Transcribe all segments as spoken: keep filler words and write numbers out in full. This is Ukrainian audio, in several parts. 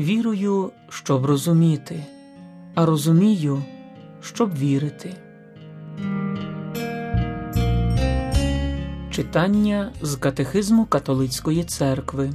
Вірую, щоб розуміти, а розумію, щоб вірити. Читання з Катехизму Католицької Церкви.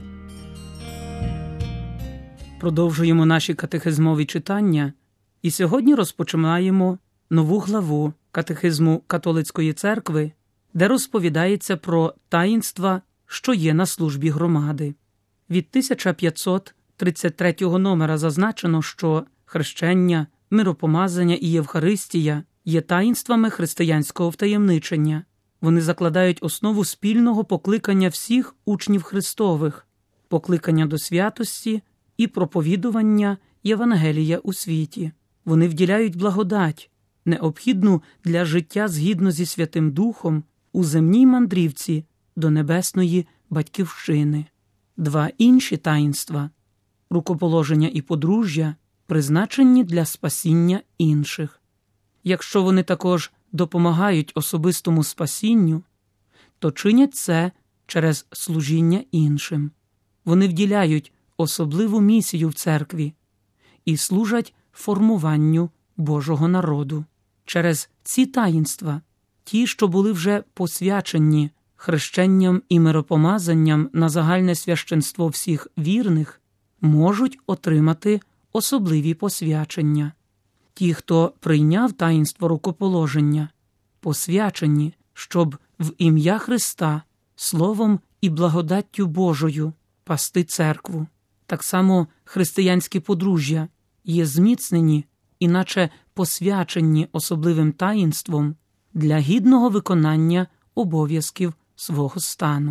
Продовжуємо наші катехизмові читання, і сьогодні розпочинаємо нову главу Катехизму Католицької Церкви, де розповідається про таїнства, що є на службі громади. Від тисяча п'ятсот тридцять третього номера зазначено, що хрещення, миропомазання і Євхаристія є таїнствами християнського втаємничення. Вони закладають основу спільного покликання всіх учнів Христових, покликання до святості і проповідування Євангелія у світі. Вони вділяють благодать, необхідну для життя згідно зі Святим Духом у земній мандрівці до небесної Батьківщини. Два інші таїнства – рукоположення і подружжя – призначені для спасіння інших. Якщо вони також допомагають особистому спасінню, то чинять це через служіння іншим. Вони вділяють особливу місію в церкві і служать формуванню Божого народу. Через ці таїнства, ті, що були вже посвячені хрещенням і миропомазанням на загальне священство всіх вірних, можуть отримати особливі посвячення. Ті, хто прийняв таїнство рукоположення, посвячені, щоб в ім'я Христа, словом і благодаттю Божою пасти церкву. Так само християнські подружжя є зміцнені, іначе посвячені особливим таїнством для гідного виконання обов'язків свого стану.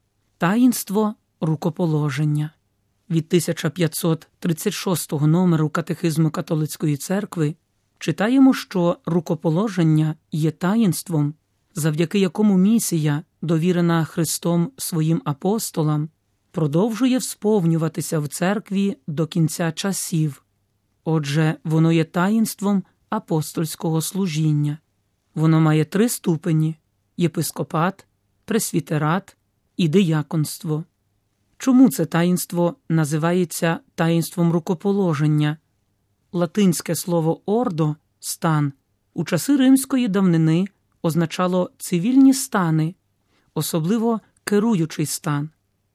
Таїнство рукоположення. Від тисяча п'ятсот тридцять шостого номеру Катехизму Католицької Церкви читаємо, що рукоположення є таїнством, завдяки якому місія, довірена Христом своїм апостолам, продовжує сповнюватися в церкві до кінця часів. Отже, воно є таїнством апостольського служіння. Воно має три ступені – єпископат, пресвітерат і дияконство. Чому це таїнство називається таїнством рукоположення? Латинське слово «ордо» – «стан» у часи римської давнини означало цивільні стани, особливо керуючий стан.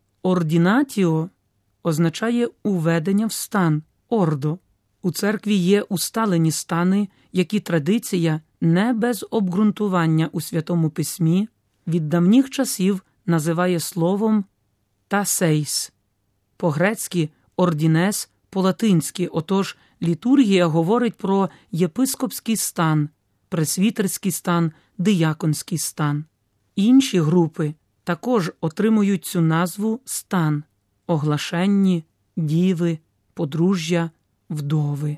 «Ордінатіо» означає уведення в стан – «ордо». У церкві є усталені стани, які традиція не без обґрунтування у Святому Письмі від давніх часів називає словом «тасейс». По-грецьки «ордінес», по-латинськи, отож літургія говорить про єпископський стан, пресвітерський стан, дияконський стан. Інші групи також отримують цю назву «стан» – оглашенні, діви, подружжя, вдови.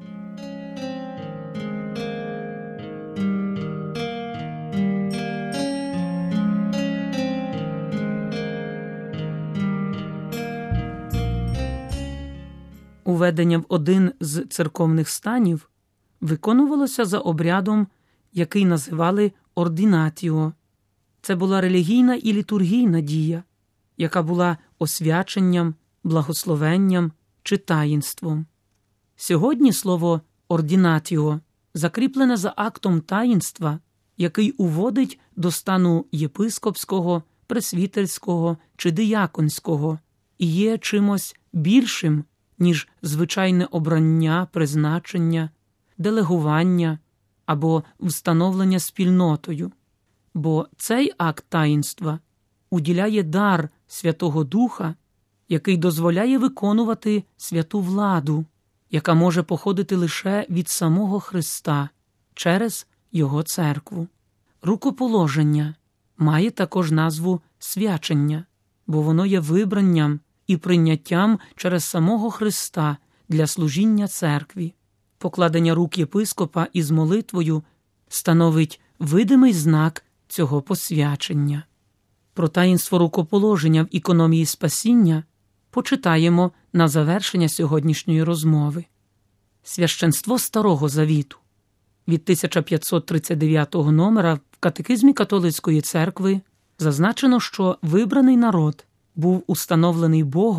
Уведення в один з церковних станів виконувалося за обрядом, який називали ордінатіо. Це була релігійна і літургійна дія, яка була освяченням, благословенням чи таїнством. Сьогодні слово ордінатіо закріплене за актом таїнства, який уводить до стану єпископського, пресвітерського чи дияконського і є чимось більшим, ніж звичайне обрання, призначення, делегування або встановлення спільнотою. Бо цей акт таїнства уділяє дар Святого Духа, який дозволяє виконувати святу владу, яка може походити лише від самого Христа через Його церкву. Рукоположення має також назву свячення, бо воно є вибранням і прийняттям через самого Христа для служіння церкві. Покладення рук єпископа із молитвою становить видимий знак цього посвячення. Про таїнство рукоположення в ікономії спасіння почитаємо на завершення сьогоднішньої розмови. Священство Старого Завіту. Від тисяча п'ятсот тридцять дев'ятого номера в Катехизмі Католицької Церкви зазначено, що вибраний народ був установлений Богом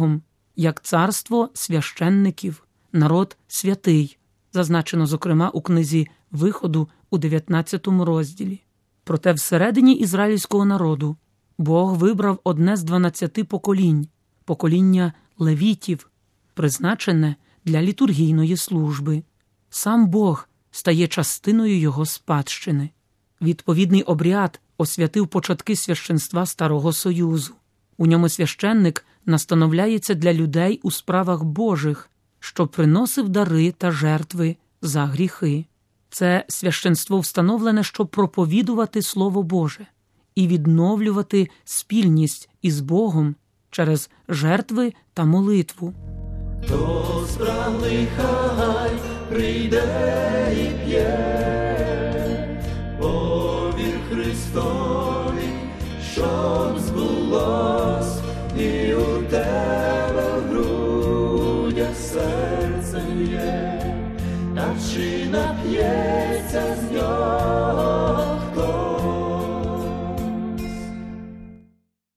як царство священників, народ святий, зазначено, зокрема, у книзі Виходу у дев'ятнадцятому розділі. Проте всередині ізраїльського народу Бог вибрав одне з дванадцяти поколінь – покоління левітів, призначене для літургійної служби. Сам Бог стає частиною його спадщини. Відповідний обряд освятив початки священства Старого Союзу. У ньому священник настановляється для людей у справах Божих, що приносив дари та жертви за гріхи. Це священство встановлене, щоб проповідувати Слово Боже і відновлювати спільність із Богом через жертви та молитву. Хто спраглий, хай прийде і п'є, повір Христові, щоб збулось, і у тебе в грудях серце є, та чи нап'ється з нього